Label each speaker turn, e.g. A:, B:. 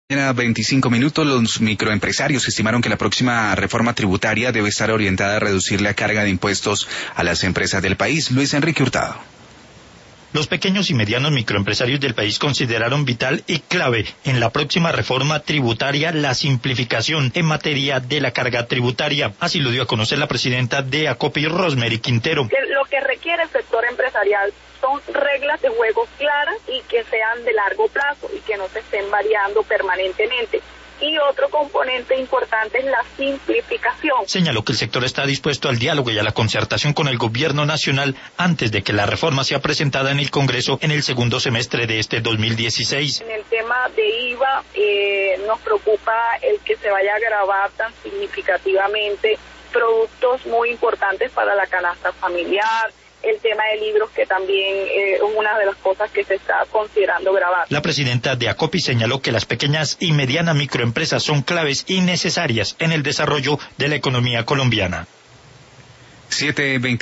A: 25 minutos, los microempresarios estimaron que la próxima reforma tributaria debe estar orientada a reducir la carga de impuestos a las empresas del país. Luis Enrique Hurtado.
B: Los pequeños y medianos microempresarios del país consideraron vital y clave en la próxima reforma tributaria la simplificación en materia de la carga tributaria. Así lo dio a conocer la presidenta de ACOPI, Rosemary Quintero.
C: Lo que requiere el sector empresarial son reglas de juego claras y que sean de largo plazo y que no se estén variando permanentemente. Y otro componente importante es la simplificación.
B: Señaló que el sector está dispuesto al diálogo y a la concertación con el gobierno nacional antes de que la reforma sea presentada en el Congreso en el segundo semestre de este 2016.
C: En el tema de IVA nos preocupa el que se vaya a gravar tan significativamente productos muy importantes para la canasta familiar. El tema de libros, que también es una de las cosas que se está considerando grabar.
B: La presidenta de ACOPI señaló que las pequeñas y medianas microempresas son claves y necesarias en el desarrollo de la economía colombiana.
A: 7:20